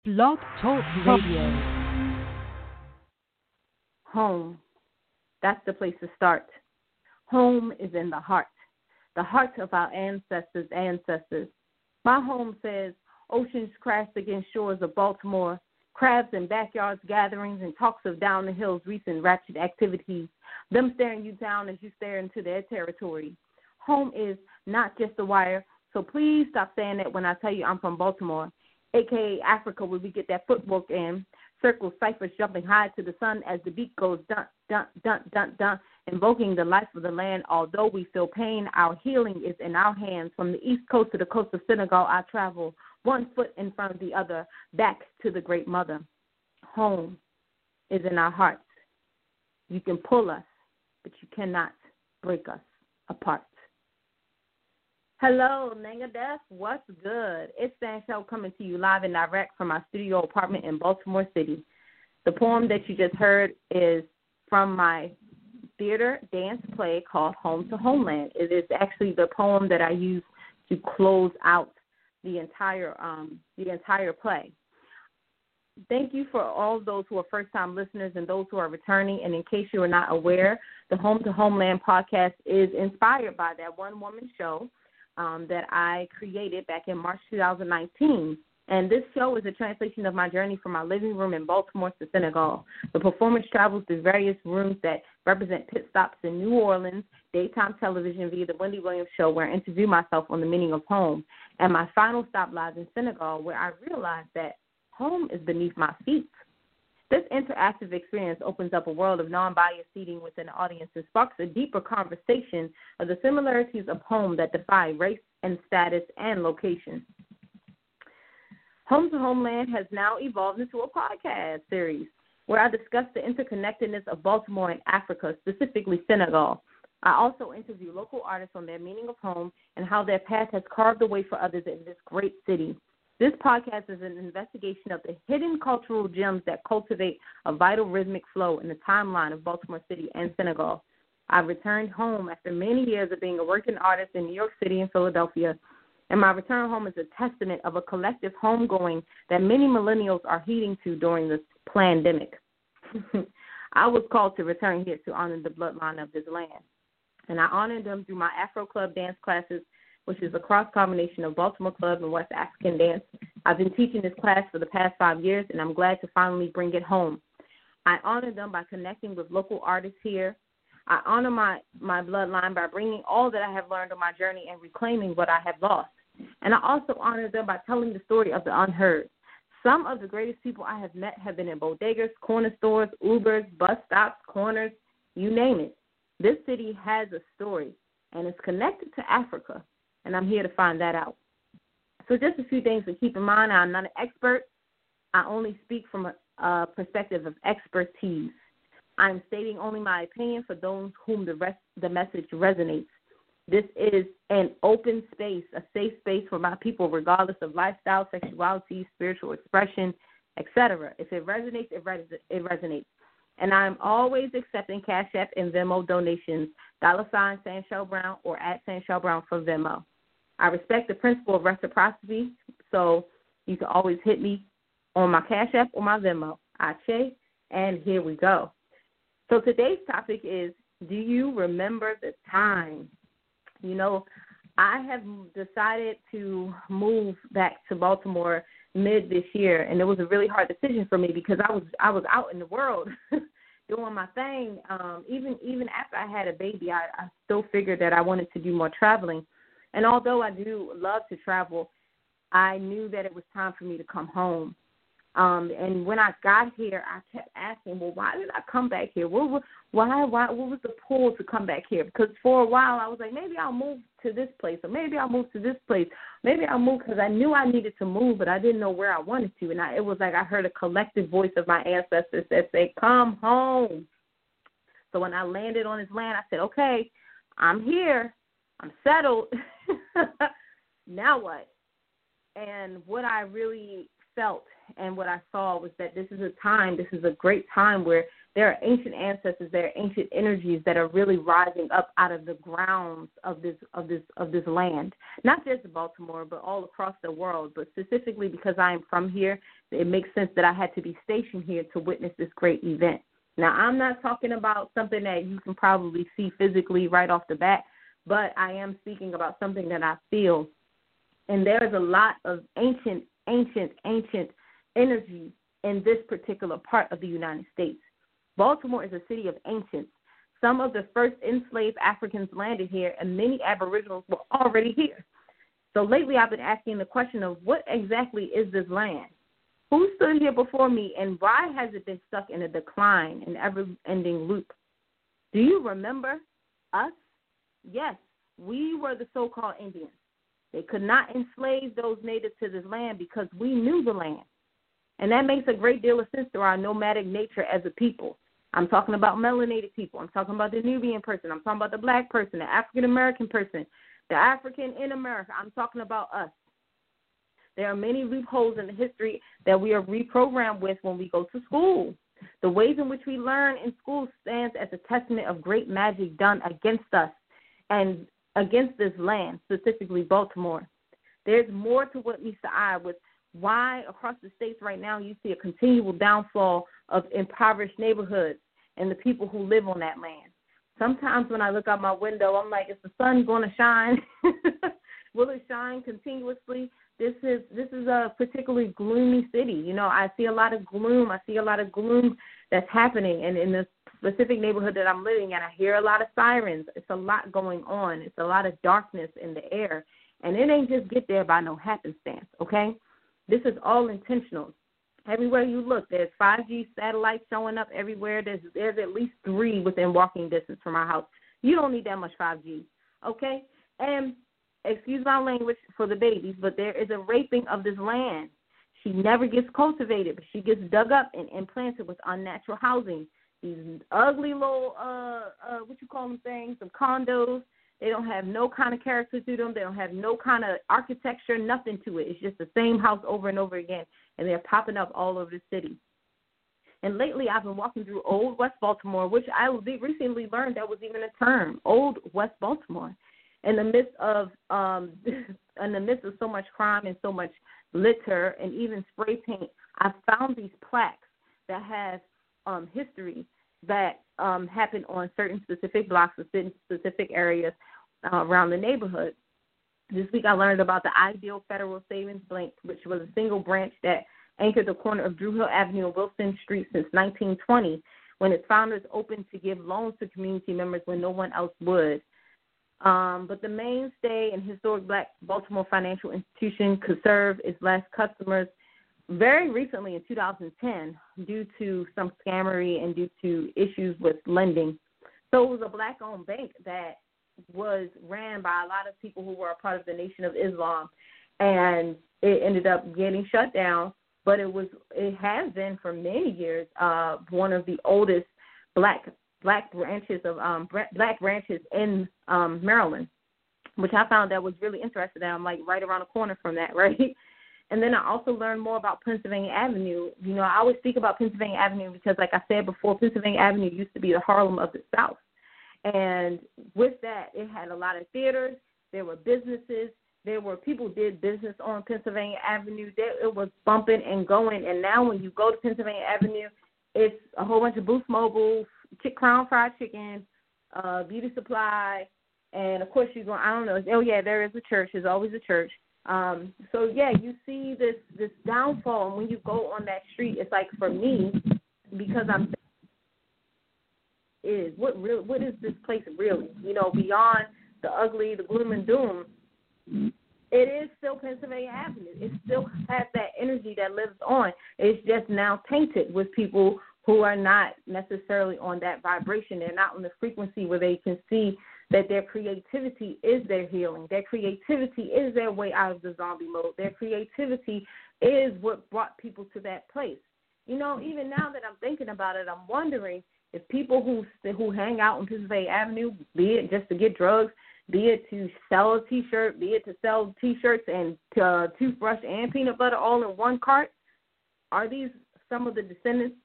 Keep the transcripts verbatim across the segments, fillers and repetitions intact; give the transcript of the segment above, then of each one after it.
Blog Talk Radio. Home. That's the place to start. Home is in the heart, the heart of our ancestors' ancestors. My home says oceans crashed against shores of Baltimore, crabs in backyards gatherings and talks of down the hills recent ratchet activities, them staring you down as you stare into their territory. Home is not just a wire, so please stop saying that when I tell you I'm from Baltimore, a k a. Africa, where we get that footwork in, circles, ciphers jumping high to the sun as the beat goes dun, dun, dun, dun, dun, invoking the life of the land. Although we feel pain, our healing is in our hands. From the east coast to the coast of Senegal, I travel, one foot in front of the other, back to the great mother. Home is in our hearts. You can pull us, but you cannot break us apart. Hello, Nangadef. What's good? It's Sancho coming to you live and direct from my studio apartment in Baltimore City. The poem that you just heard is from my theater dance play called Home to Homeland. It is actually the poem that I use to close out the entire um, the entire play. Thank you for all those who are first-time listeners and those who are returning. And in case you are not aware, the Home to Homeland podcast is inspired by that one-woman show Um, that I created back in March twenty nineteen. And this show is a translation of my journey from my living room in Baltimore to Senegal. The performance travels through various rooms that represent pit stops in New Orleans, daytime television via the Wendy Williams Show, where I interview myself on the meaning of home, and my final stop lies in Senegal, where I realized that home is beneath my feet. This interactive experience opens up a world of non-biased seating within the audience and sparks a deeper conversation of the similarities of home that defy race and status and location. Home to Homeland has now evolved into a podcast series where I discuss the interconnectedness of Baltimore and Africa, specifically Senegal. I also interview local artists on their meaning of home and how their path has carved the way for others in this great city. This podcast is an investigation of the hidden cultural gems that cultivate a vital rhythmic flow in the timeline of Baltimore City and Senegal. I returned home after many years of being a working artist in New York City and Philadelphia, and my return home is a testament of a collective homegoing that many millennials are heeding to during this pandemic. I was called to return here to honor the bloodline of this land, and I honored them through my Afro Club dance classes, which is a cross-combination of Baltimore Club and West African dance. I've been teaching this class for the past five years, and I'm glad to finally bring it home. I honor them by connecting with local artists here. I honor my, my bloodline by bringing all that I have learned on my journey and reclaiming what I have lost. And I also honor them by telling the story of the unheard. Some of the greatest people I have met have been in bodegas, corner stores, Ubers, bus stops, corners, you name it. This city has a story, and it's connected to Africa. And I'm here to find that out. So just a few things to keep in mind. I'm not an expert. I only speak from a, a perspective of expertise. I'm stating only my opinion for those whom the rest, the message resonates. This is an open space, a safe space for my people, regardless of lifestyle, sexuality, spiritual expression, et cetera. If it resonates, it, res- it resonates. And I'm always accepting Cash App and Venmo donations, dollar sign Sancho Brown or at Sancho Brown for Venmo. I respect the principle of reciprocity, so you can always hit me on my Cash App or my Venmo. Ache, and here we go. So today's topic is, do you remember the time? You know, I have decided to move back to Baltimore mid this year, and it was a really hard decision for me because I was I was out in the world doing my thing. Um, even even after I had a baby, I, I still figured that I wanted to do more traveling. And although I do love to travel, I knew that it was time for me to come home. Um, and when I got here, I kept asking, well, why did I come back here? What, what, why, why, what was the pull to come back here? Because for a while I was like, maybe I'll move to this place, or maybe I'll move to this place. Maybe I'll move because I knew I needed to move, but I didn't know where I wanted to. And I, it was like I heard a collective voice of my ancestors that said, come home. So when I landed on this land, I said, okay, I'm here. I'm settled. Now what? And what I really felt and what I saw was that this is a time, this is a great time where There are ancient ancestors, there are ancient energies that are really rising up out of the grounds of this of this of this land. Not just Baltimore, but all across the world. But specifically because I am from here, it makes sense that I had to be stationed here to witness this great event. Now, I'm not talking about something that you can probably see physically right off the bat, but I am speaking about something that I feel. And there is a lot of ancient, ancient, ancient energy in this particular part of the United States. Baltimore is a city of ancients. Some of the first enslaved Africans landed here, and many Aboriginals were already here. So lately I've been asking the question of what exactly is this land? Who stood here before me, and why has it been stuck in a decline, an ever-ending loop? Do you remember us? Yes, we were the so-called Indians. They could not enslave those natives to this land because we knew the land. And that makes a great deal of sense to our nomadic nature as a people. I'm talking about melanated people. I'm talking about the Nubian person. I'm talking about the black person, the African-American person, the African in America. I'm talking about us. There are many loopholes in the history that we are reprogrammed with when we go to school. The ways in which we learn in school stands as a testament of great magic done against us and against this land, specifically Baltimore. There's more to what meets the eye with why across the states right now you see a continual downfall of impoverished neighborhoods and the people who live on that land. Sometimes when I look out my window, I'm like, is the sun going to shine? Will it shine continuously? This is this is a particularly gloomy city. You know, I see a lot of gloom. I see a lot of gloom that's happening. And in the specific neighborhood that I'm living in, I hear a lot of sirens. It's a lot going on. It's a lot of darkness in the air. And it ain't just get there by no happenstance, okay? This is all intentional. Everywhere you look, there's five G satellites showing up everywhere. There's there's at least three within walking distance from our house. You don't need that much five G, okay? And excuse my language for the babies, but there is a raping of this land. She never gets cultivated, but she gets dug up and implanted with unnatural housing. These ugly little, uh, uh, what you call them things, some condos. They don't have no kind of character to them. They don't have no kind of architecture, nothing to it. It's just the same house over and over again, and they're popping up all over the city. And lately I've been walking through Old West Baltimore, which I recently learned that was even a term, Old West Baltimore. In the midst of um, in the midst of so much crime and so much litter and even spray paint, I found these plaques that have um, history that um, happened on certain specific blocks of certain specific areas uh, around the neighborhood. This week I learned about the Ideal Federal Savings Bank, which was a single branch that anchored the corner of Drew Hill Avenue and Wilson Street since nineteen twenty, when its founders opened to give loans to community members when no one else would. Um, but the mainstay and historic Black Baltimore financial institution could serve its last customers very recently in two thousand ten due to some scammery and due to issues with lending. So it was a Black-owned bank that was ran by a lot of people who were a part of the Nation of Islam, and it ended up getting shut down. But it was it has been for many years uh, one of the oldest Black black branches of um, black branches in um, Maryland, which I found that was really interesting. I'm like right around the corner from that, right? And then I also learned more about Pennsylvania Avenue. You know, I always speak about Pennsylvania Avenue because, like I said before, Pennsylvania Avenue used to be the Harlem of the South. And with that, it had a lot of theaters. There were businesses. There were people who did business on Pennsylvania Avenue. There, it was bumping and going. And now when you go to Pennsylvania Avenue, it's a whole bunch of Boost Mobiles, Chick Crown Fried Chicken, uh, Beauty Supply, and, of course, you're going, I don't know. Oh, yeah, there is a church. There's always a church. Um, so, yeah, you see this, this downfall. And when you go on that street, it's like for me, because I'm is what real what is this place really? You know, beyond the ugly, the gloom and doom, it is still Pennsylvania Avenue. It still has that energy that lives on. It's just now tainted with people who are not necessarily on that vibration. They're not on the frequency where they can see that their creativity is their healing. Their creativity is their way out of the zombie mode. Their creativity is what brought people to that place. You know, even now that I'm thinking about it, I'm wondering if people who who hang out on Pennsylvania Avenue, be it just to get drugs, be it to sell a T-shirt, be it to sell T-shirts and uh, toothbrush and peanut butter all in one cart, are these some of the descendants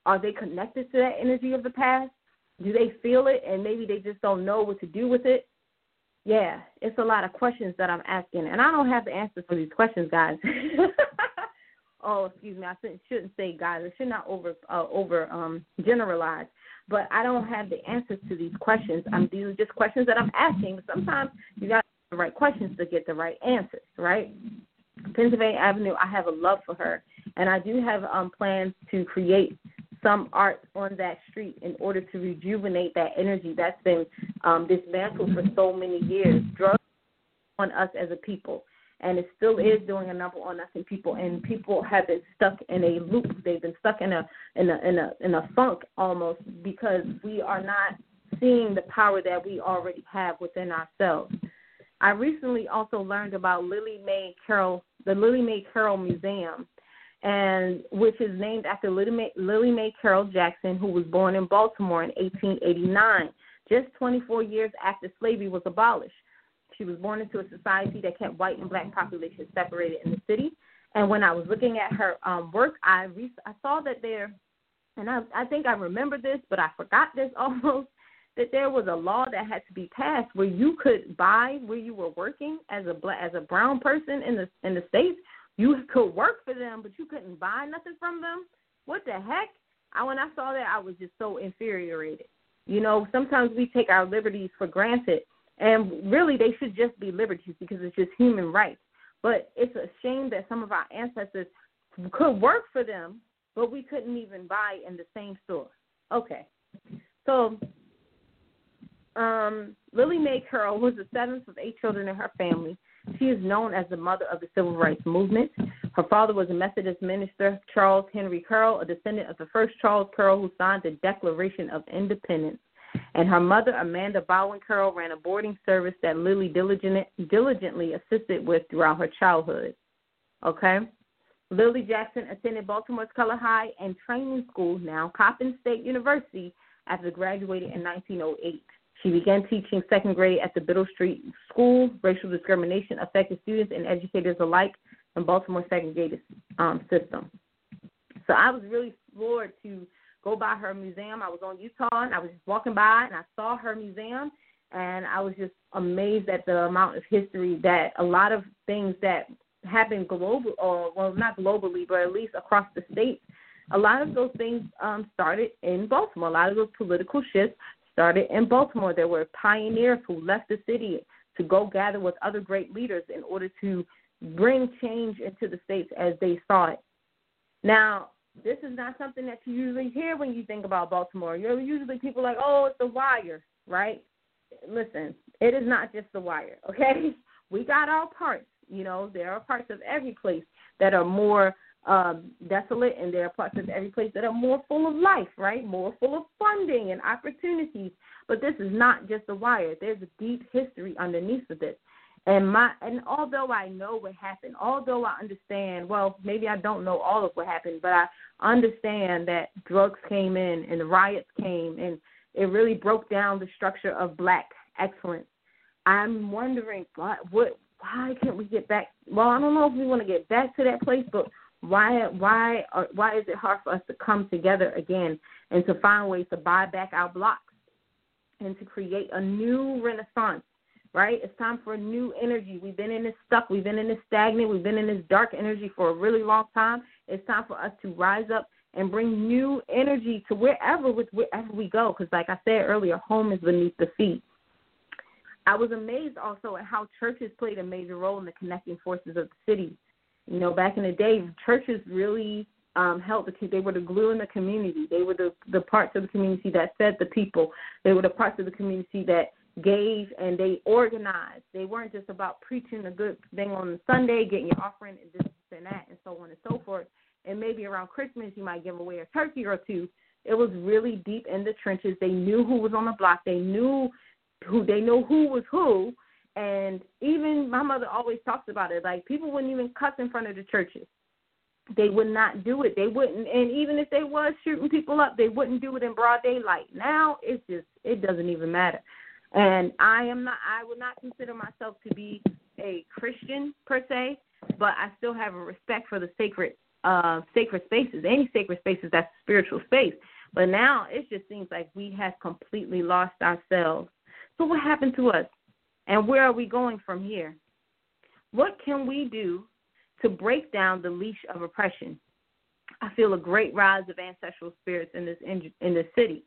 Are they connected to that energy of the past? Do they feel it and maybe they just don't know what to do with it? Yeah, it's a lot of questions that I'm asking, and I don't have the answers for these questions, guys. Oh, excuse me, I shouldn't say guys. I should not over uh, over um, generalize, but I don't have the answers to these questions. Um, these are just questions that I'm asking. But sometimes you got the right questions to get the right answers, right? Pennsylvania Avenue, I have a love for her, and I do have um, plans to create some art on that street in order to rejuvenate that energy that's been um, dismantled for so many years. Drugs on us as a people. And it still is doing a number on us and people, and people have been stuck in a loop. They've been stuck in a in a in a in a funk almost because we are not seeing the power that we already have within ourselves. I recently also learned about Lily Mae Carroll, the Lily Mae Carroll Museum, and which is named after Lily Mae, Lily Mae Carroll Jackson, who was born in Baltimore in eighteen eighty-nine, just twenty-four years after slavery was abolished. She was born into a society that kept white and black populations separated in the city. And when I was looking at her um, work, I re- I saw that there, and I, I think I remember this, but I forgot this almost, that there was a law that had to be passed where you could buy where you were working as a black, as a brown person in the in the States. You could work for them, but you couldn't buy nothing from them. What the heck? I, when I saw that, I was just so infuriated. You know, sometimes we take our liberties for granted. And really, they should just be liberties because it's just human rights. But it's a shame that some of our ancestors could work for them, but we couldn't even buy in the same store. Okay. So um, Lily Mae Carroll was the seventh of eight children in her family. She is known as the mother of the civil rights movement. Her father was a Methodist minister, Charles Henry Carroll, a descendant of the first Charles Carroll who signed the Declaration of Independence. And her mother, Amanda Bowen Carroll, ran a boarding service that Lily diligent, diligently assisted with throughout her childhood. Okay? Lily Jackson attended Baltimore's Color High and Training School, now Coppin State University, after graduating in nineteen oh eight. She began teaching second grade at the Biddle Street School. Racial discrimination affected students and educators alike in Baltimore's segregated um, system. So I was really floored to go by her museum. I was on Utah, and I was just walking by, and I saw her museum, and I was just amazed at the amount of history that a lot of things that happen global, or well, not globally, but at least across the states, a lot of those things um, started in Baltimore. A lot of those political shifts started in Baltimore. There were pioneers who left the city to go gather with other great leaders in order to bring change into the states as they saw it. Now, this is not something that you usually hear when you think about Baltimore. You're usually people like, oh, it's The Wire, right? Listen, it is not just The Wire, okay? We got our parts. You know, there are parts of every place that are more um, desolate, and there are parts of every place that are more full of life, right? More full of funding and opportunities. But this is not just The Wire. There's a deep history underneath of this. And my and although I know what happened, although I understand, well, maybe I don't know all of what happened, but I understand that drugs came in and the riots came, and it really broke down the structure of black excellence. I'm wondering, what, what, why can't we get back? Well, I don't know if we want to get back to that place, but why, why, or why is it hard for us to come together again and to find ways to buy back our blocks and to create a new renaissance? Right? It's time for a new energy. We've been in this stuck. We've been in this stagnant. We've been in this dark energy for a really long time. It's time for us to rise up and bring new energy to wherever, with wherever we go. Because like I said earlier, home is beneath the feet. I was amazed also at how churches played a major role in the connecting forces of the city. You know, back in the day, churches really um, helped. They were the glue in the community. They were the, the parts of the community that fed the people. They were the parts of the community that gave and they organized. They weren't just about preaching a good thing on Sunday, getting your offering and this and that and so on and so forth. And maybe around Christmas you might give away a turkey or two. It was really deep in the trenches. They knew who was on the block. They knew who they know who was who. And even my mother always talks about it. Like, people wouldn't even cuss in front of the churches. They would not do it. They wouldn't. And even if they was shooting people up, they wouldn't do it in broad daylight. Now it's just, it doesn't even matter. And I am not, I would not consider myself to be a Christian per se, but I still have a respect for the sacred uh, sacred spaces, any sacred spaces that's a spiritual space. But now it just seems like we have completely lost ourselves. So what happened to us? And where are we going from here? What can we do to break down the leash of oppression? I feel a great rise of ancestral spirits in this in, in this city.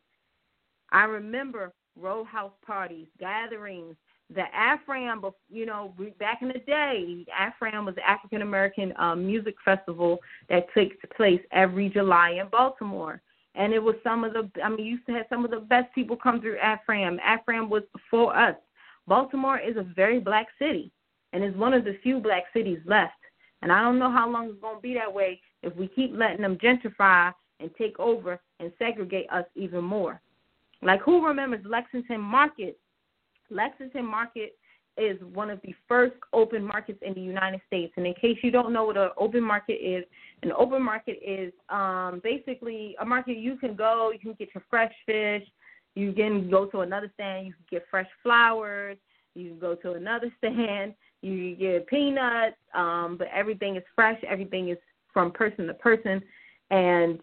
I remember row house parties, gatherings. The AFRAM, you know, back in the day, AFRAM was the African American um, Music Festival that takes place every July in Baltimore. And it was some of the, I mean, you used to have some of the best people come through AFRAM. AFRAM was for us. Baltimore is a very black city, and it's one of the few black cities left. And I don't know how long it's going to be that way if we keep letting them gentrify and take over and segregate us even more. Like, who remembers Lexington Market? Lexington Market is one of the first open markets in the United States. And in case you don't know what an open market is, an open market is um, basically a market you can go, you can get your fresh fish, you can go to another stand, you can get fresh flowers, you can go to another stand, you can get peanuts, um, but everything is fresh, everything is from person to person. And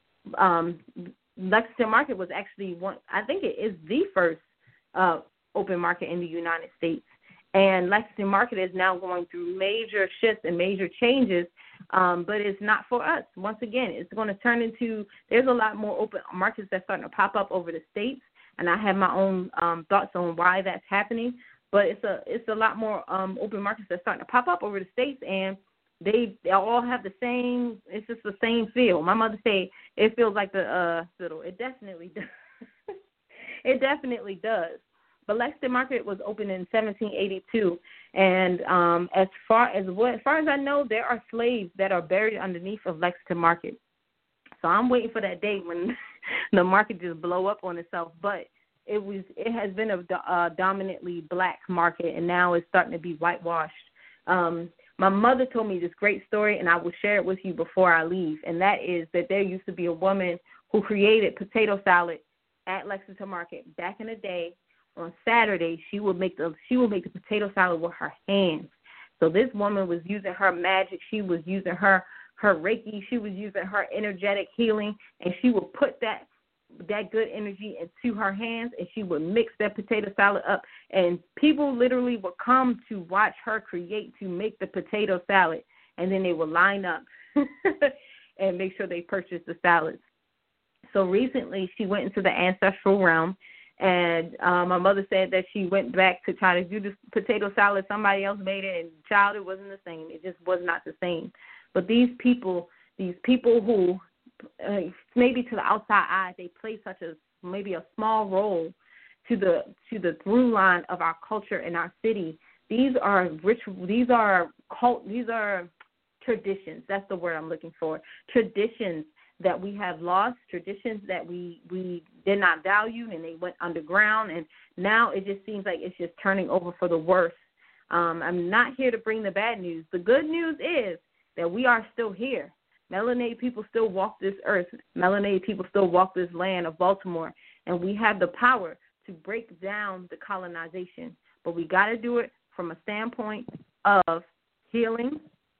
um, Lexington Market was actually one, I think it is the first uh, open market in the United States. And Lexington Market is now going through major shifts and major changes, um, but it's not for us. Once again, it's going to turn into, there's a lot more open markets that's starting to pop up over the states, and I have my own um, thoughts on why that's happening, but it's a it's a lot more um, open markets that's starting to pop up over the states, and they, they all have the same, it's just the same feel. My mother said it feels like the uh, fiddle. It definitely does. It definitely does. But Lexington Market was opened in seventeen eighty-two, and um, as far as what, as far as I know, there are slaves that are buried underneath of Lexington Market. So I'm waiting for that day when the market just blow up on itself. But it was, it has been a uh, dominantly black market, and now it's starting to be whitewashed. Um, my mother told me this great story, and I will share it with you before I leave, and that is that there used to be a woman who created potato salad at Lexington Market back in the day. On Saturday, she would make the she would make the potato salad with her hands. So this woman was using her magic. She was using her her Reiki. She was using her energetic healing, and she would put that that good energy into her hands, and she would mix that potato salad up. And people literally would come to watch her create to make the potato salad, and then they would line up and make sure they purchased the salads. So recently, she went into the ancestral realm. And um, my mother said that she went back to try to do this potato salad. Somebody else made it, and child, it wasn't the same. It just was not the same. But these people, these people who uh, maybe to the outside eye, they play such a maybe a small role to the to the through line of our culture and our city. These are rich. These are cult. These are traditions. That's the word I'm looking for. Traditions that we have lost, traditions that we, we did not value, and they went underground, and now it just seems like it's just turning over for the worse. Um, I'm not here to bring the bad news. The good news is that we are still here. Melanated people still walk this earth. Melanated people still walk this land of Baltimore, and we have the power to break down the colonization, but we got to do it from a standpoint of healing,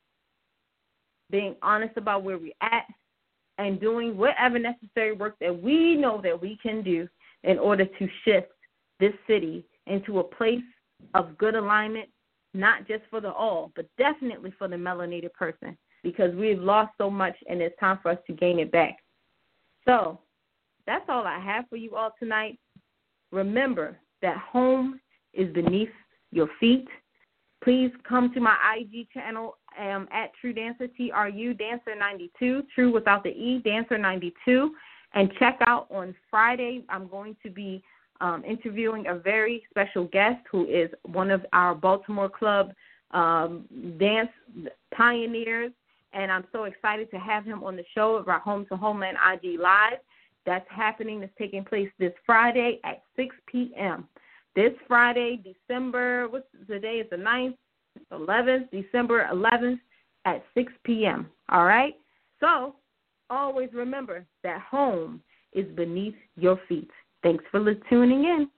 being honest about where we're at, and doing whatever necessary work that we know that we can do in order to shift this city into a place of good alignment, not just for the all, but definitely for the melanated person, because we've lost so much, and it's time for us to gain it back. So that's all I have for you all tonight. Remember that home is beneath your feet. Please come to my I G channel um, at True Dancer, T R U, Dancer ninety-two, True without the E, Dancer ninety-two. And check out on Friday, I'm going to be um, interviewing a very special guest who is one of our Baltimore Club um, dance pioneers. And I'm so excited to have him on the show of our Home to Homeland I G Live. That's happening, that's taking place this Friday at six p.m. This Friday, December, what's the day? It's the ninth, eleventh, December eleventh at six p.m. All right? So always remember that home is beneath your feet. Thanks for tuning in.